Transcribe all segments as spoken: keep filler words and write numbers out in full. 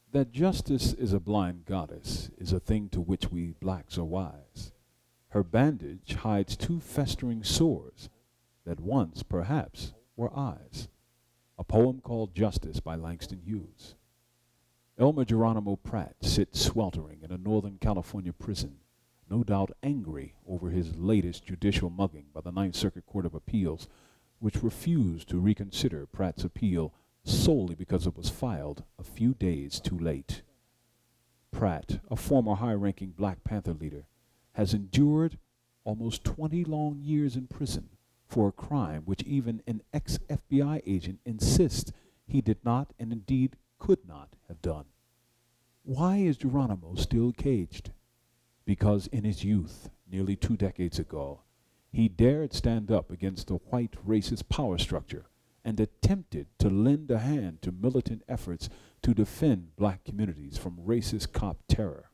That justice is a blind goddess is a thing to which we blacks are wise. Her bandage hides two festering sores that once, perhaps, were eyes. A poem called Justice by Langston Hughes. Elmer Geronimo Pratt sits sweltering in a Northern California prison, no doubt angry over his latest judicial mugging by the Ninth Circuit Court of Appeals, which refused to reconsider Pratt's appeal solely because it was filed a few days too late. Pratt, a former high-ranking Black Panther leader, has endured almost twenty long years in prison for a crime which even an ex-F B I agent insists he did not and indeed could not have done. Why is Geronimo still caged? Because in his youth, nearly two decades ago, he dared stand up against the white racist power structure and attempted to lend a hand to militant efforts to defend black communities from racist cop terror.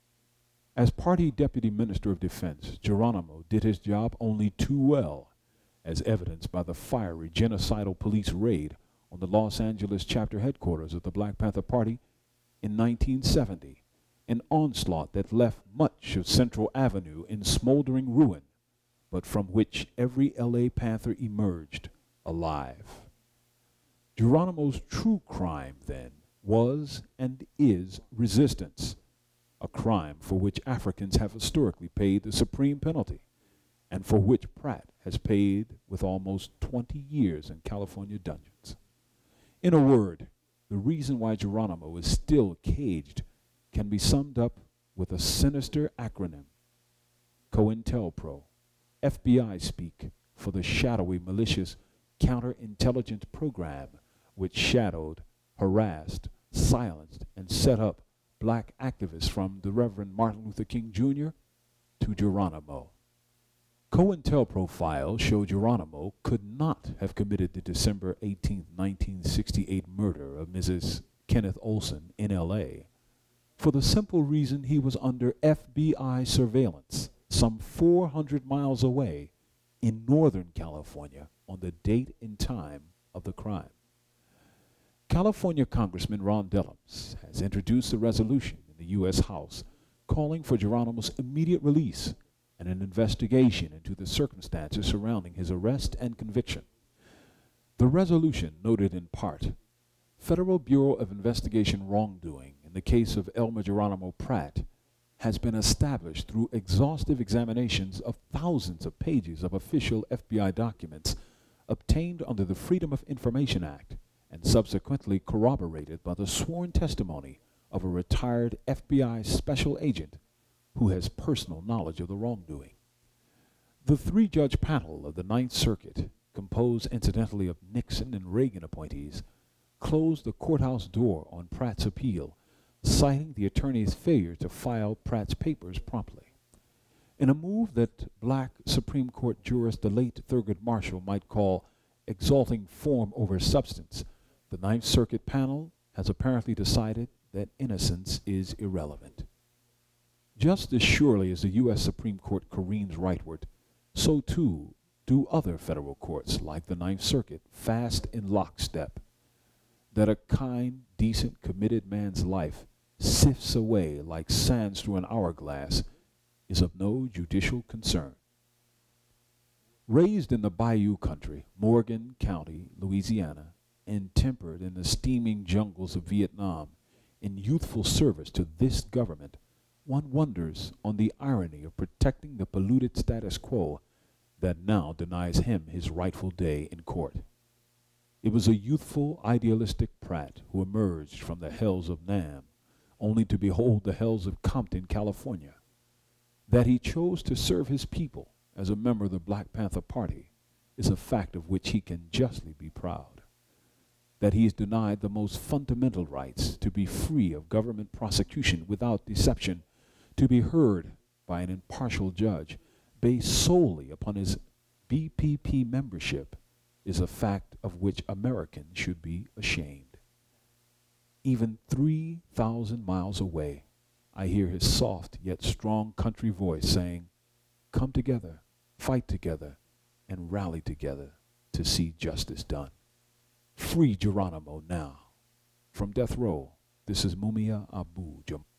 As Party Deputy Minister of Defense, Geronimo did his job only too well, as evidenced by the fiery genocidal police raid on the Los Angeles chapter headquarters of the Black Panther Party in nineteen seventy, an onslaught that left much of Central Avenue in smoldering ruin, but from which every L A Panther emerged alive. Geronimo's true crime, then, was and is resistance, a crime for which Africans have historically paid the supreme penalty, and for which Pratt has paid with almost twenty years in California dungeons. In a word, the reason why Geronimo is still caged can be summed up with a sinister acronym: COINTELPRO, F B I speak for the shadowy, malicious counterintelligence program which shadowed, harassed, silenced, and set up black activists from the Reverend Martin Luther King Junior to Geronimo. COINTELPRO files show Geronimo could not have committed the December eighteenth, nineteen sixty-eight murder of Missus Kenneth Olson in L A for the simple reason he was under F B I surveillance some four hundred miles away in Northern California on the date and time of the crime. California Congressman Ron Dellums has introduced a resolution in the U S House calling for Geronimo's immediate release and an investigation into the circumstances surrounding his arrest and conviction. The resolution noted in part, Federal Bureau of Investigation wrongdoing in the case of Elmer Geronimo Pratt has been established through exhaustive examinations of thousands of pages of official F B I documents obtained under the Freedom of Information Act and subsequently corroborated by the sworn testimony of a retired F B I special agent who has personal knowledge of the wrongdoing. The three-judge panel of the Ninth Circuit, composed incidentally of Nixon and Reagan appointees, closed the courthouse door on Pratt's appeal, citing the attorney's failure to file Pratt's papers promptly. In a move that black Supreme Court jurist the late Thurgood Marshall might call exalting form over substance, the Ninth Circuit panel has apparently decided that innocence is irrelevant. Just as surely as the U S Supreme Court careens rightward, so too do other federal courts like the Ninth Circuit fast in lockstep. That a kind, decent, committed man's life sifts away like sands through an hourglass is of no judicial concern. Raised in the Bayou country, Morgan County, Louisiana, and tempered in the steaming jungles of Vietnam, in youthful service to this government, one wonders on the irony of protecting the polluted status quo that now denies him his rightful day in court. It was a youthful, idealistic Pratt who emerged from the hells of Nam, only to behold the hells of Compton, California. That he chose to serve his people as a member of the Black Panther Party is a fact of which he can justly be proud. That he is denied the most fundamental rights to be free of government prosecution without deception, to be heard by an impartial judge based solely upon his B P P membership is a fact of which Americans should be ashamed. Even three thousand miles away, I hear his soft yet strong country voice saying, "Come together, fight together, and rally together to see justice done." Free Geronimo now. From death row, This is Mumia Abu Jamal.